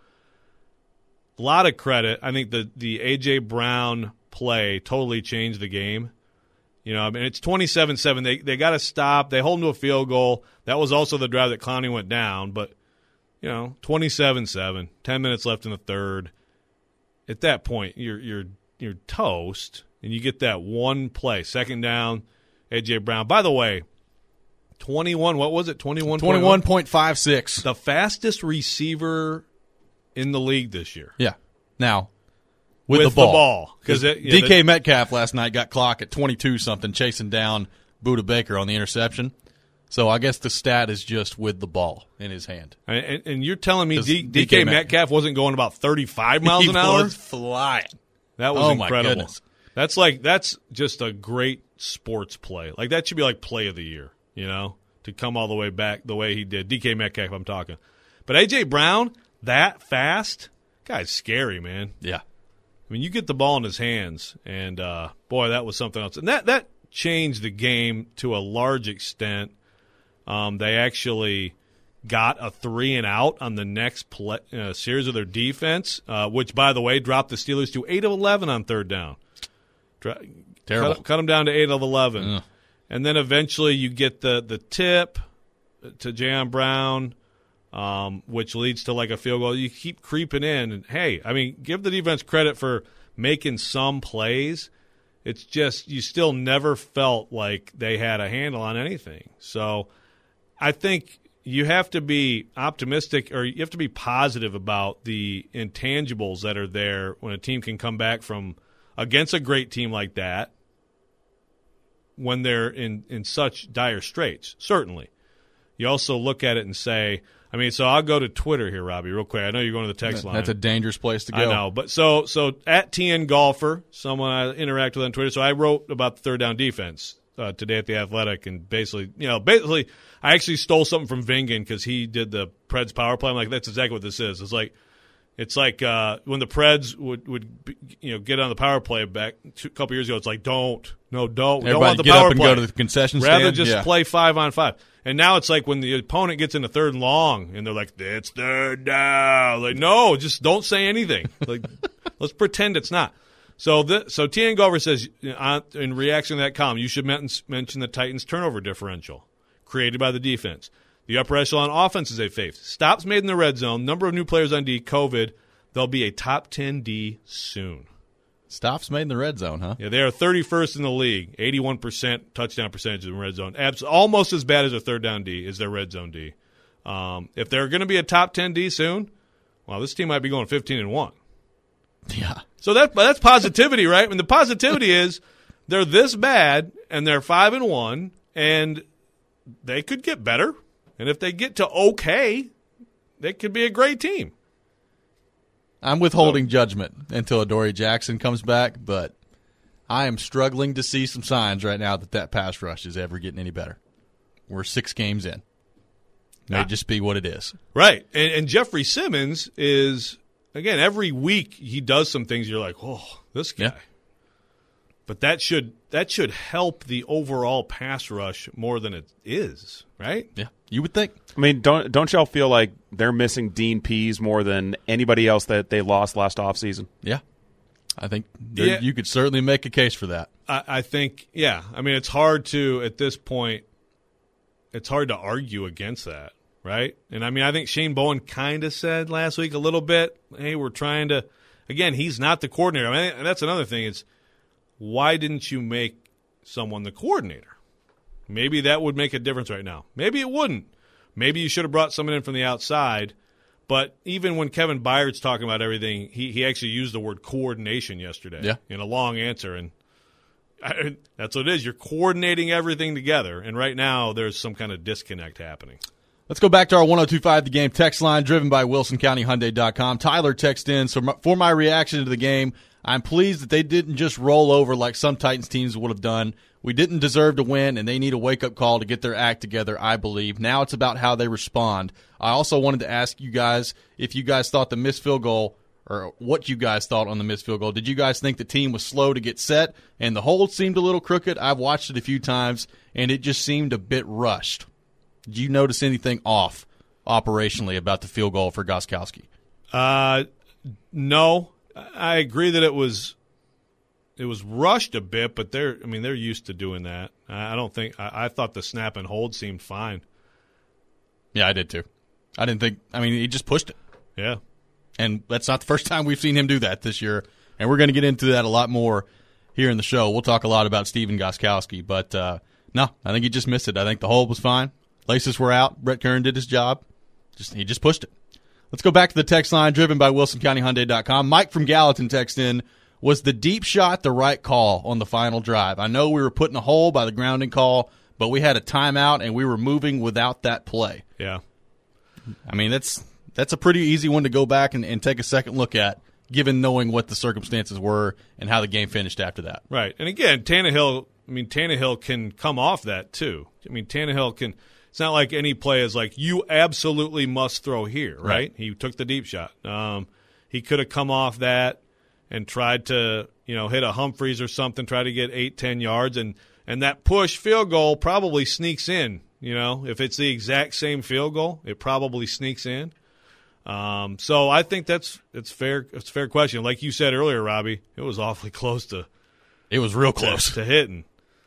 a lot of credit. I think the, the A J. Brown play totally changed the game. You know, I mean, it's twenty-seven seven. They they got to stop. They hold them to a field goal. That was also the drive that Clowney went down. But, you know, twenty-seven seven, ten minutes left in the third. At that point, you're you're you're toast, and you get that one play, second down, A J. Brown. By the way, twenty-one, what was it? twenty-one twenty-one point five six. The fastest receiver in the league this year. Yeah. Now, with, with the ball. the ball. Because yeah, D K the, Metcalf last night got clock at twenty-two something, chasing down Budda Baker on the interception. So I guess the stat is just with the ball in his hand. And, and you're telling me D, D- DK Metcalf wasn't going about thirty-five miles an hour? He was flying. That was oh incredible. My goodness. That's like that's just a great sports play. Like that should be like play of the year, you know, to come all the way back the way he did. D K Metcalf, I'm talking. But A J. Brown, that fast, guy's scary, man. Yeah. I mean, you get the ball in his hands, and uh, boy, that was something else. And that that changed the game to a large extent. Um, they actually got a three and out on the next play, uh, series of their defense, uh, which, by the way, dropped the Steelers to eight of eleven on third down. Dra- Terrible. Cut, cut them down to eight of eleven. Ugh. And then eventually you get the, the tip to Jayon Brown, um, which leads to like a field goal. You keep creeping in. And, hey, I mean, give the defense credit for making some plays. It's just you still never felt like they had a handle on anything. So I think you have to be optimistic, or you have to be positive about the intangibles that are there when a team can come back from against a great team like that when they're in, in such dire straits. Certainly. You also look at it and say, I mean, so I'll go to Twitter here, Robbie, real quick. I know you're going to the text line. That's a dangerous place to go. I know. But so so at T N Golfer, someone I interact with on Twitter, so I wrote about the third down defense uh, today at The Athletic, and basically, you know, basically I actually stole something from Vingan because he did the Preds power play. I'm like, that's exactly what this is. It's like, It's like uh, when the Preds would, would you know get on the power play back two, a couple years ago. It's like don't no don't we don't Everybody want the get power up and play. go to the concession Rather stand. just Yeah. play five on five. And now it's like when the opponent gets into third and long, and they're like, "It's third down." Like, no, just don't say anything. Like, let's pretend it's not. So, the, so T N Gover says uh, in reaction to that column, you should men- mention the Titans' turnover differential created by the defense. The upper echelon offense is a faith. Stops made in the red zone. Number of new players on D. COVID. They'll be a top ten D soon. Stops made in the red zone, huh? Yeah, they are thirty-first in the league, eighty-one percent touchdown percentage in red zone. Abs- almost as bad as their third down D is their red zone D. Um, if they're going to be a top ten D soon, well, this team might be going fifteen and one. Yeah. So that that's positivity, right? And the positivity is they're this bad and they're five and one, and they could get better. And if they get to okay, they could be a great team. I'm withholding judgment until Adoree Jackson comes back, but I am struggling to see some signs right now that that pass rush is ever getting any better. We're six games in. May Nah. just be what it is. Right. And, and Jeffrey Simmons is, again, every week he does some things you're like, oh, this guy. Yeah. But that should that should help the overall pass rush more than it is, right? Yeah, you would think. I mean, don't don't y'all feel like they're missing Dean Pease more than anybody else that they lost last offseason? Yeah. I think there, Yeah. you could certainly make a case for that. I, I think, yeah. I mean, it's hard to, at this point, it's hard to argue against that, right? And, I mean, I think Shane Bowen kind of said last week a little bit, hey, we're trying to – again, he's not the coordinator. I mean, and that's another thing is why didn't you make someone the coordinator? Maybe that would make a difference right now. Maybe it wouldn't. Maybe you should have brought someone in from the outside. But even when Kevin Byard's talking about everything, he, he actually used the word coordination yesterday Yeah. in a long answer. And I, that's what it is. You're coordinating everything together. And right now there's some kind of disconnect happening. Let's go back to our one oh two five The Game text line driven by Wilson County Hyundai dot com. Tyler texted in, so my, for my reaction to the game, I'm pleased that they didn't just roll over like some Titans teams would have done. We didn't deserve to win, and they need a wake-up call to get their act together, I believe. Now it's about how they respond. I also wanted to ask you guys if you guys thought the missed field goal, or what you guys thought on the missed field goal. Did you guys think the team was slow to get set, and the hold seemed a little crooked? I've watched it a few times, and it just seemed a bit rushed. Did you notice anything off operationally about the field goal for Gostkowski? Uh, no. I agree that it was it was rushed a bit, but they're I mean they're used to doing that. I don't think I, I thought the snap and hold seemed fine. Yeah, I did too. I didn't think – I mean, he just pushed it. Yeah. And that's not the first time we've seen him do that this year. And we're going to get into that a lot more here in the show. We'll talk a lot about Steven Gostkowski. But, uh, no, I think he just missed it. I think the hold was fine. Laces were out. Brett Kern did his job. Just He just pushed it. Let's go back to the text line driven by Wilson County Hyundai dot com. Mike from Gallatin texted in, was the deep shot the right call on the final drive? I know we were put in a hole by the grounding call, but we had a timeout and we were moving without that play. Yeah. I mean, that's that's a pretty easy one to go back and, and take a second look at, given knowing what the circumstances were and how the game finished after that. Right. And again, Tannehill, I mean, Tannehill can come off that too. I mean, Tannehill can – it's not like any play is like, you absolutely must throw here, right? right. He took the deep shot. Um, he could have come off that and tried to, you know, hit a Humphreys or something, try to get eight, ten yards, and, and that push field goal probably sneaks in. You know, if it's the exact same field goal, it probably sneaks in. Um, so I think that's it's fair. It's a fair question. Like you said earlier, Robbie, it was awfully close to. It was real close to, to hitting.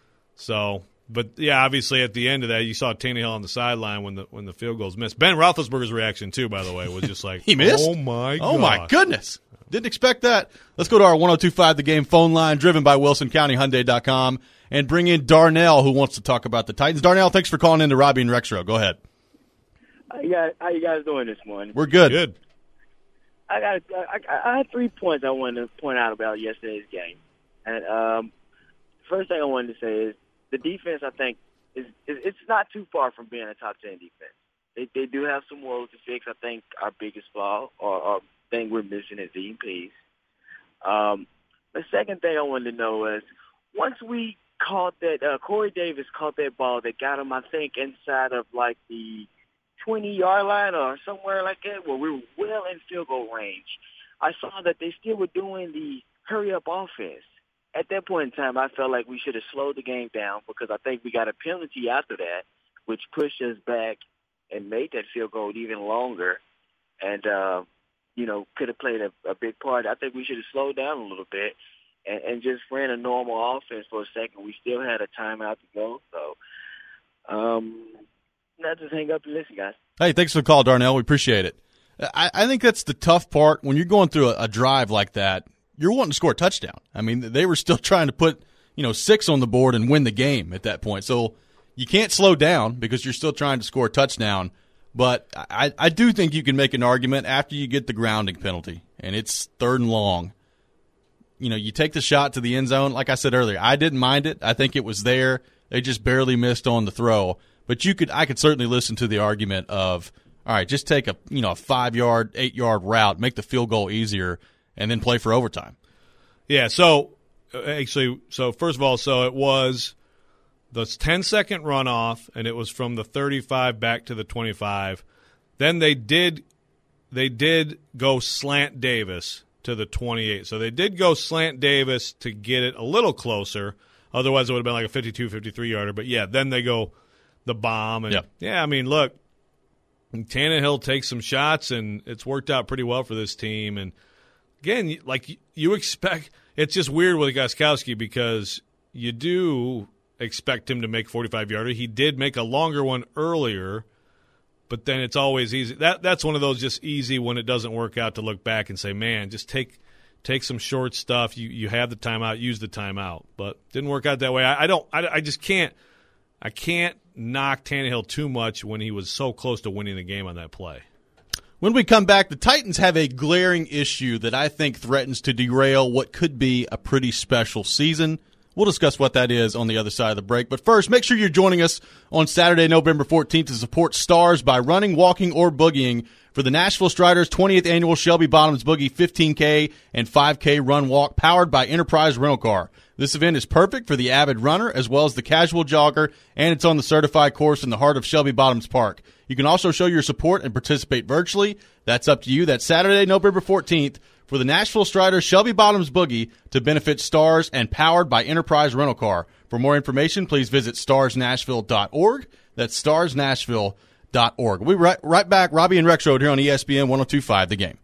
So, but yeah, obviously at the end of that, you saw Tannehill on the sideline when the when the field goals missed. Ben Roethlisberger's reaction too, by the way, was just like he missed. Oh my! Oh gosh. my goodness! Didn't expect that. Let's go to our one oh two five The Game phone line, driven by Wilson County Hyundai dot com, and bring in Darnell, who wants to talk about the Titans. Darnell, thanks for calling in to Robbie and Rexrow. Go ahead. How you guys, how you guys doing this morning? We're good. Good. I got. I, I had three points I wanted to point out about yesterday's game, and um, first thing I wanted to say is the defense. I think is, is it's not too far from being a top ten defense. They they do have some woes to fix. I think our biggest flaw or, or thing we're missing is Dean Pease. Um, the second thing I wanted to know is once we caught that uh, Corey Davis caught that ball that got him, I think inside of like the twenty-yard line or somewhere like that where we were well in field goal range. I saw that they still were doing the hurry-up offense. At that point in time, I felt like we should have slowed the game down because I think we got a penalty after that, which pushed us back and made that field goal even longer and, uh, you know, could have played a, a big part. I think we should have slowed down a little bit and, and just ran a normal offense for a second. We still had a timeout to go. So, um, not just hang up and listen, guys. Hey, thanks for the call, Darnell. We appreciate it. I, I think that's the tough part. When you're going through a, a drive like that, you're wanting to score a touchdown. I mean, they were still trying to put, you know, six on the board and win the game at that point. So you can't slow down because you're still trying to score a touchdown. But I, I do think you can make an argument after you get the grounding penalty, and it's third and long. You know, you take the shot to the end zone. Like I said earlier, I didn't mind it. I think it was there. They just barely missed on the throw. But you could, I could certainly listen to the argument of, all right, just take a you know a five yard, eight yard route, make the field goal easier, and then play for overtime. Yeah. So actually, so first of all, so it was the ten second runoff, and it was from the thirty-five back to the twenty-five. Then they did they did go slant Davis to the twenty-eight. So they did go slant Davis to get it a little closer. Otherwise, it would have been like a fifty-two, fifty-three yarder. But yeah, then they go the bomb, and yep. yeah, I mean, look. Tannehill takes some shots, and it's worked out pretty well for this team. And, again, like you expect – it's just weird with Gostkowski because you do expect him to make forty-five-yarder. He did make a longer one earlier, but then it's always easy. That That's one of those just easy when it doesn't work out to look back and say, man, just take take some short stuff. You you have the timeout, use the timeout. But didn't work out that way. I, I don't I, – I just can't – I can't – knock Tannehill too much when he was so close to winning the game on that play. When we come back, the Titans have a glaring issue that I think threatens to derail what could be a pretty special season. We'll discuss what that is on the other side of the break. But first, make sure you're joining us on Saturday, November fourteenth to support Stars by running, walking, or boogieing for the Nashville Striders' twentieth annual Shelby Bottoms Boogie fifteen K and five K run walk powered by Enterprise Rental Car. This event is perfect for the avid runner as well as the casual jogger, and it's on the certified course in the heart of Shelby Bottoms Park. You can also show your support and participate virtually. That's up to you. That's Saturday, November fourteenth for the Nashville Striders Shelby Bottoms Boogie to benefit Stars and powered by Enterprise Rental Car. For more information, please visit stars nashville dot org. That's stars nashville dot org. We'll be right, right back. Robbie and Rexroad here on E S P N one oh two point five The Game.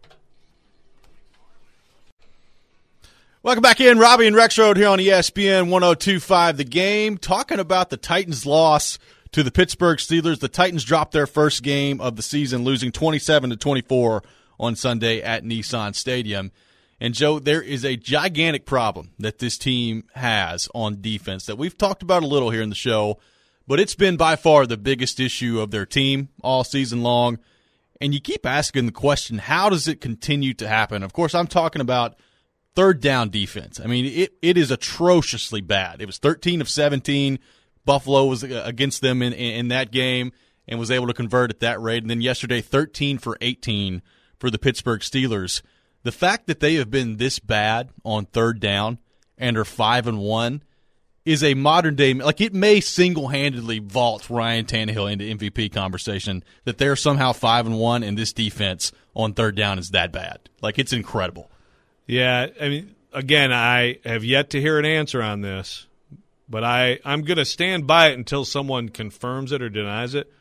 Welcome back in. Robbie and Rexroad here on E S P N one oh two point five The Game. Talking about the Titans' loss to the Pittsburgh Steelers. The Titans dropped their first game of the season, losing twenty-seven to twenty-four on Sunday at Nissan Stadium. And, Joe, there is a gigantic problem that this team has on defense that we've talked about a little here in the show, but it's been by far the biggest issue of their team all season long. And you keep asking the question, how does it continue to happen? Of course, I'm talking about third down defense. I mean, it, it is atrociously bad. It was thirteen of seventeen. Buffalo was against them in, in, in that game and was able to convert at that rate. And then yesterday, thirteen for eighteen for the Pittsburgh Steelers. The fact that they have been this bad on third down and are five and one is a modern day, like it may single-handedly vault Ryan Tannehill into M V P conversation that they're somehow five and one and this defense on third down is that bad. Like, it's incredible. Yeah, I mean, again, I have yet to hear an answer on this, but I, I'm going to stand by it until someone confirms it or denies it.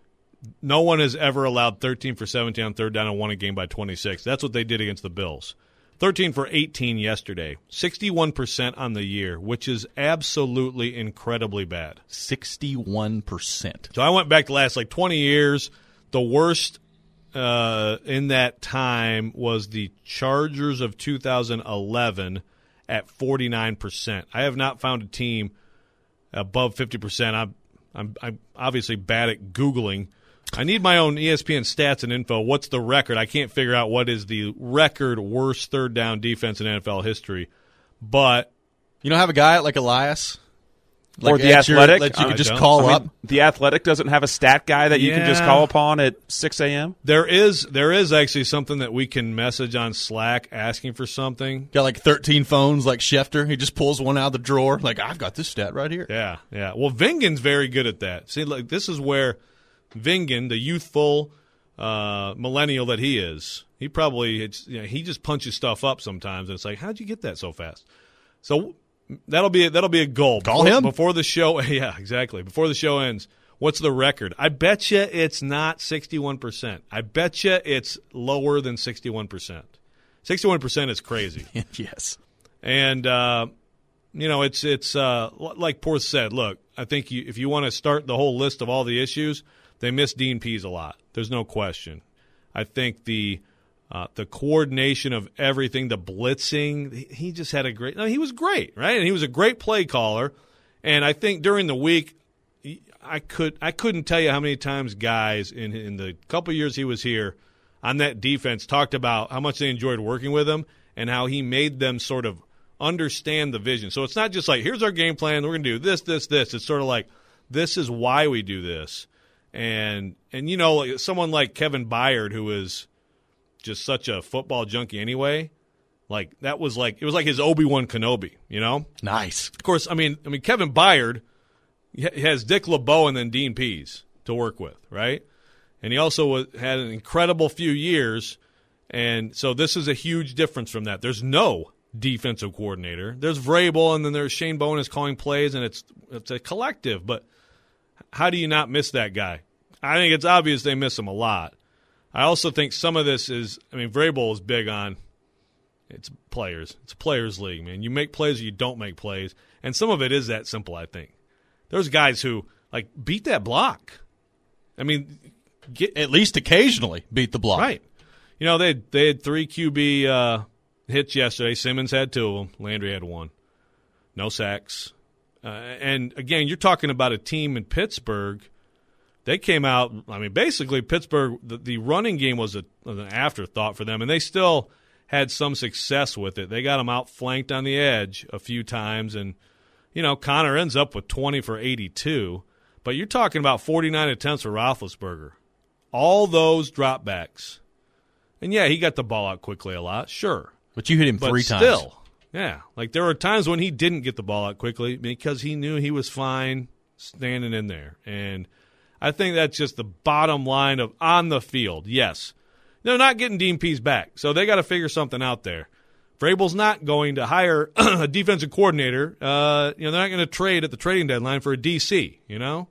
No one has ever allowed thirteen for seventeen on third down and won a game by twenty-six. That's what they did against the Bills. thirteen for eighteen yesterday. sixty-one percent on the year, which is absolutely incredibly bad. sixty-one percent. So I went back the last like twenty years. The worst uh, in that time was the Chargers of two thousand eleven at forty-nine percent. I have not found a team above fifty percent. I'm, I'm, I'm obviously bad at Googling. I need my own E S P N stats and info. What's the record? I can't figure out what is the record worst third down defense in N F L history. But you don't have a guy like Elias? Like or the Athletic? That you I can just don't. call I mean, up? The Athletic doesn't have a stat guy that you Yeah. can just call upon at six a.m.? there is there is actually something that we can message on Slack asking for something. Got like thirteen phones like Schefter. He just pulls one out of the drawer. Like, I've got this stat right here. Yeah, yeah. Well, Vingan's very good at that. See, like this is where Vingan, the youthful uh, millennial that he is, he probably it's, you know, he just punches stuff up sometimes, and it's like, how'd you get that so fast? So that'll be that'll be a goal. Call before, him before the show. Yeah, exactly. Before the show ends, what's the record? I bet you it's not sixty-one percent. I bet you it's lower than sixty-one percent. sixty-one percent is crazy. Yes. And uh, you know, it's it's uh, like Porth said. Look, I think you, if you want to start the whole list of all the issues, they miss Dean Pease a lot. There's no question. I think the uh, the coordination of everything, the blitzing, he just had a great. No, he was great, right? And he was a great play caller. And I think during the week, I could I couldn't tell you how many times guys in in the couple years he was here on that defense talked about how much they enjoyed working with him and how he made them sort of understand the vision. So it's not just like, here's our game plan, we're going to do this, this, this. It's sort of like, this is why we do this. And, and you know, like someone like Kevin Byard, who is just such a football junkie anyway, like that was like, it was like his Obi-Wan Kenobi, you know? Nice. Of course, I mean, I mean Kevin Byard has Dick LeBeau and then Dean Pease to work with, right? And he also was, had an incredible few years, and so this is a huge difference from that. There's no defensive coordinator. There's Vrabel, and then there's Shane Bowen is calling plays, and it's it's a collective. But how do you not miss that guy? I think it's obvious they miss him a lot. I also think some of this is, I mean, Vrabel is big on it's players. It's a players' league, man. You make plays or you don't make plays, and some of it is that simple, I think. There's guys who, like, beat that block. I mean, get at least occasionally beat the block. Right. You know, they they had three Q B uh, hits yesterday. Simmons had two of them. Landry had one. No sacks. Uh, and, again, you're talking about a team in Pittsburgh. They came out, I mean, basically Pittsburgh, the, the running game was, a, was an afterthought for them, and they still had some success with it. They got them outflanked on the edge a few times, and, you know, Connor ends up with twenty for eighty-two. But you're talking about forty-nine attempts for Roethlisberger. All those dropbacks. And, yeah, he got the ball out quickly a lot, sure. But you hit him but three still, times. Still, yeah. Like there were times when he didn't get the ball out quickly because he knew he was fine standing in there. And I think that's just the bottom line of on the field, yes. They're not getting Dean Pease back, so they got to figure something out there. Vrabel's not going to hire a defensive coordinator. Uh, you know, they're not going to trade at the trading deadline for a D C, you know?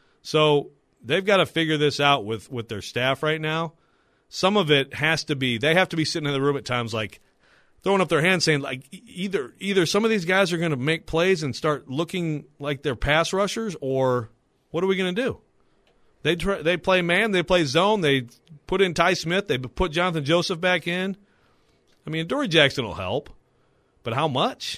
So they've got to figure this out with, with their staff right now. Some of it has to be – they have to be sitting in the room at times like throwing up their hands saying, like, either either some of these guys are going to make plays and start looking like they're pass rushers, or what are we going to do? They try, they play man, they play zone, they put in Ty Smith, they put Jonathan Joseph back in. I mean, Dory Jackson will help, but how much?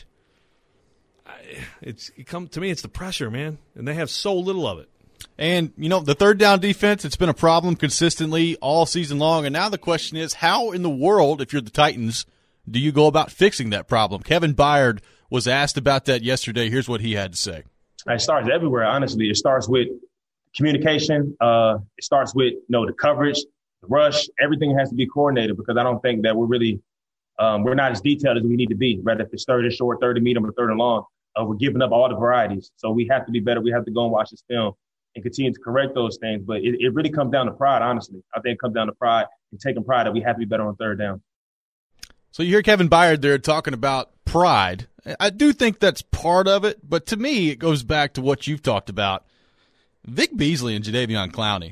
I, it's it come to me. It's the pressure, man, and they have so little of it. And you know, the third down defense, it's been a problem consistently all season long. And now the question is, how in the world, if you're the Titans, do you go about fixing that problem? Kevin Byard was asked about that yesterday. Here's what he had to say. It starts everywhere. Honestly, it starts with communication. Uh, it starts with you know the coverage, the rush. Everything has to be coordinated because I don't think that we're really. Um, we're not as detailed as we need to be, whether if it's third and short, third and medium, or third and long. Uh, we're giving up all the varieties. So we have to be better. We have to go and watch this film and continue to correct those things. But it, it really comes down to pride, honestly. I think it comes down to pride and taking pride that we have to be better on third down. So you hear Kevin Byard there talking about pride. I do think that's part of it, but to me it goes back to what you've talked about. Vic Beasley and Jadeveon Clowney.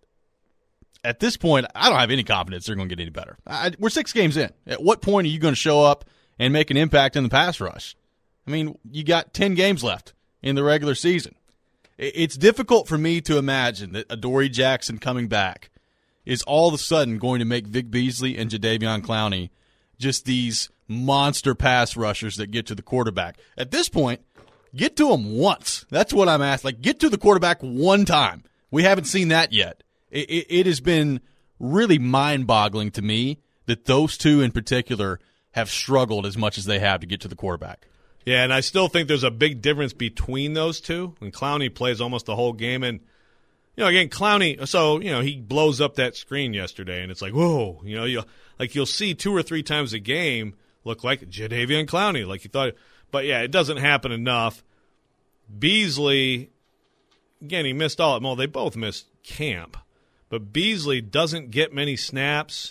At this point, I don't have any confidence they're going to get any better. I, we're six games in. At what point are you going to show up and make an impact in the pass rush? I mean, you got ten games left in the regular season. It's difficult for me to imagine that Adoree Jackson coming back is all of a sudden going to make Vic Beasley and Jadeveon Clowney just these monster pass rushers that get to the quarterback. At this point, get to them once. That's what I'm asking. Like, get to the quarterback one time. We haven't seen that yet. It, it, it has been really mind-boggling to me that those two in particular have struggled as much as they have to get to the quarterback. Yeah, and I still think there's a big difference between those two. And Clowney plays almost the whole game. And, you know, again, Clowney, so, you know, he blows up that screen yesterday, and it's like, whoa, you know, you'll, like you'll see two or three times a game look like Jadeveon Clowney, like you thought. But, yeah, it doesn't happen enough. Beasley, again, he missed all – well, they both missed camp. but Beasley doesn't get many snaps.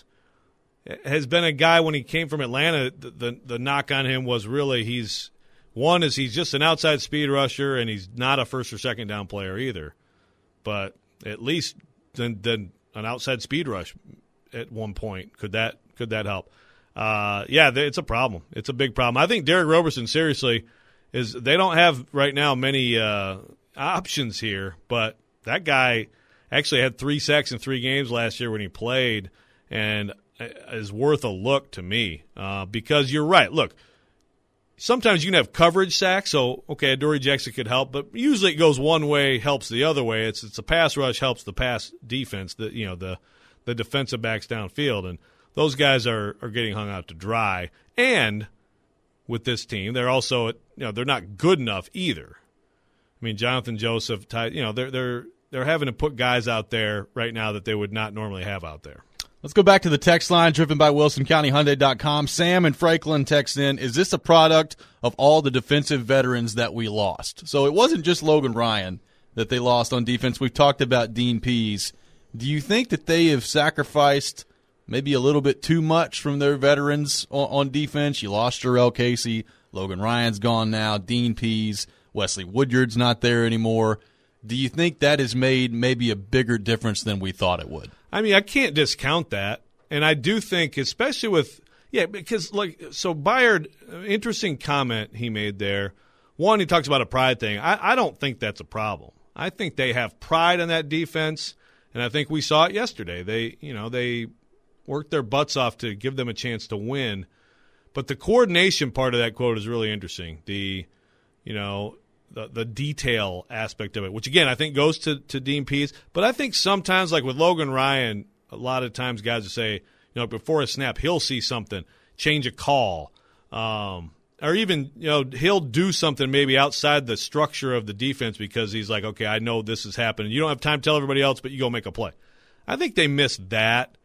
Has been a guy when he came from Atlanta, the, the, the knock on him was really he's one is he's just an outside speed rusher, and he's not a first or second down player either. But at least then, then an outside speed rush at one point could that could that help? Uh, yeah, it's a problem. It's a big problem. I think Derek Roberson seriously is they don't have right now many uh, options here, but that guy actually had three sacks in three games last year when he played, and is worth a look to me uh, because you're right. Look, sometimes you can have coverage sacks, so, okay, Adoree Jackson could help, but usually it goes one way, helps the other way. It's it's a pass rush, helps the pass defense, the you know the the defensive backs downfield, and those guys are, are getting hung out to dry. And with this team, they're also, you know, they're not good enough either. I mean, Jonathan Joseph, you know, they're they're they're having to put guys out there right now that they would not normally have out there. Let's go back to the text line driven by Wilson County Hyundai dot com. Sam and Franklin text in, is this a product of all the defensive veterans that we lost? So it wasn't just Logan Ryan that they lost on defense. We've talked about Dean Pease. Do you think that they have sacrificed maybe a little bit too much from their veterans on, on defense? You lost Jarrell Casey. Logan Ryan's gone now. Dean Pease. Wesley Woodyard's not there anymore. Do you think that has made maybe a bigger difference than we thought it would? I mean, I can't discount that. And I do think, especially with, yeah, because, like, so Byard, interesting comment he made there. One, he talks about a pride thing. I, I don't think that's a problem. I think they have pride in that defense, and I think we saw it yesterday. They, you know, they worked their butts off to give them a chance to win. But the coordination part of that quote is really interesting. The, you know, the the detail aspect of it, which, again, I think goes to, to Dean Pease. But I think sometimes, like with Logan Ryan, a lot of times guys will say, you know, before a snap, he'll see something, change a call, um, or even, you know, he'll do something maybe outside the structure of the defense because he's like, okay, I know this is happening. You don't have time to tell everybody else, but you go make a play. I think they missed that.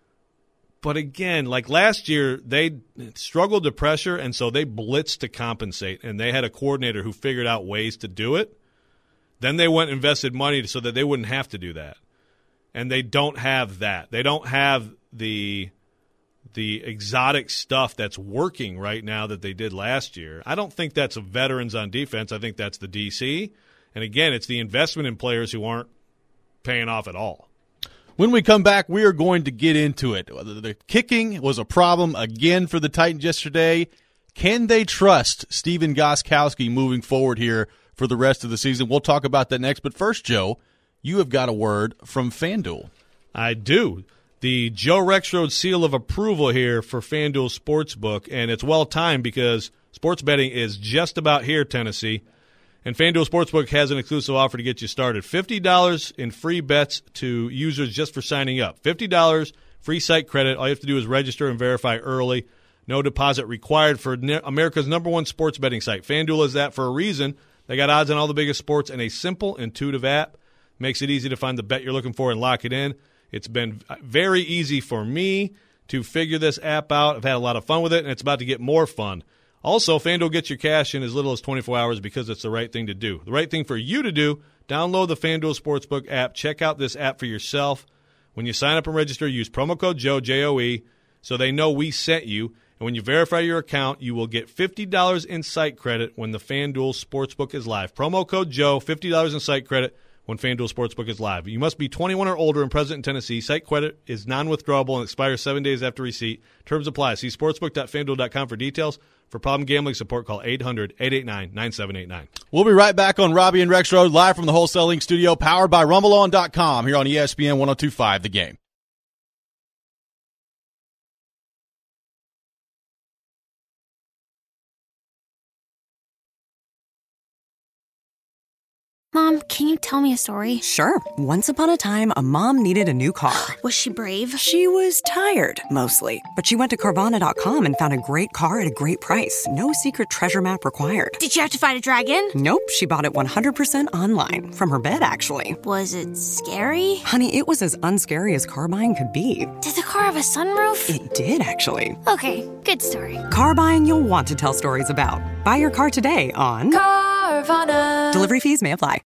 But again, like last year, they struggled to pressure, and so they blitzed to compensate, and they had a coordinator who figured out ways to do it. Then they went and invested money so that they wouldn't have to do that. And they don't have that. They don't have the the exotic stuff that's working right now that they did last year. I don't think that's veterans on defense. I think that's the D C. And again, it's the investment in players who aren't paying off at all. When we come back, we are going to get into it. The kicking was a problem again for the Titans yesterday. Can they trust Stephen Gostkowski moving forward here for the rest of the season? We'll talk about that next. But first, Joe, you have got a word from FanDuel. I do. The Joe Rexrode seal of approval here for FanDuel Sportsbook, and it's well-timed because sports betting is just about here, Tennessee. And FanDuel Sportsbook has an exclusive offer to get you started. fifty dollars in free bets to users just for signing up. fifty dollars free site credit. All you have to do is register and verify early. No deposit required for America's number one sports betting site. FanDuel is that for a reason. They got odds on all the biggest sports and a simple, intuitive app. Makes it easy to find the bet you're looking for and lock it in. It's been very easy for me to figure this app out. I've had a lot of fun with it, and it's about to get more fun. Also, FanDuel gets your cash in as little as twenty-four hours because it's the right thing to do. The right thing for you to do, download the FanDuel Sportsbook app. Check out this app for yourself. When you sign up and register, use promo code Joe, J O E, so they know we sent you. And when you verify your account, you will get fifty dollars in site credit when the FanDuel Sportsbook is live. Promo code Joe, fifty dollars in site credit when FanDuel Sportsbook is live. You must be twenty-one or older and present in Tennessee. Site credit is non-withdrawable and expires seven days after receipt. Terms apply. See sportsbook dot fan duel dot com for details. For problem gambling support, call eight hundred, eight eight nine, nine seven eight nine. We'll be right back on Robbie and Rexrode, live from the Wholesaling Studio, powered by rumble on dot com, here on E S P N one oh two point five, The Game. Mom, can you tell me a story? Sure. Once upon a time, a mom needed a new car. Was she brave? She was tired, mostly. But she went to Carvana dot com and found a great car at a great price. No secret treasure map required. Did she have to fight a dragon? Nope. She bought it one hundred percent online. From her bed, actually. Was it scary? Honey, it was as unscary as car buying could be. Did the car have a sunroof? It did, actually. Okay, good story. Car buying you'll want to tell stories about. Buy your car today on Carvana. Delivery fees may apply.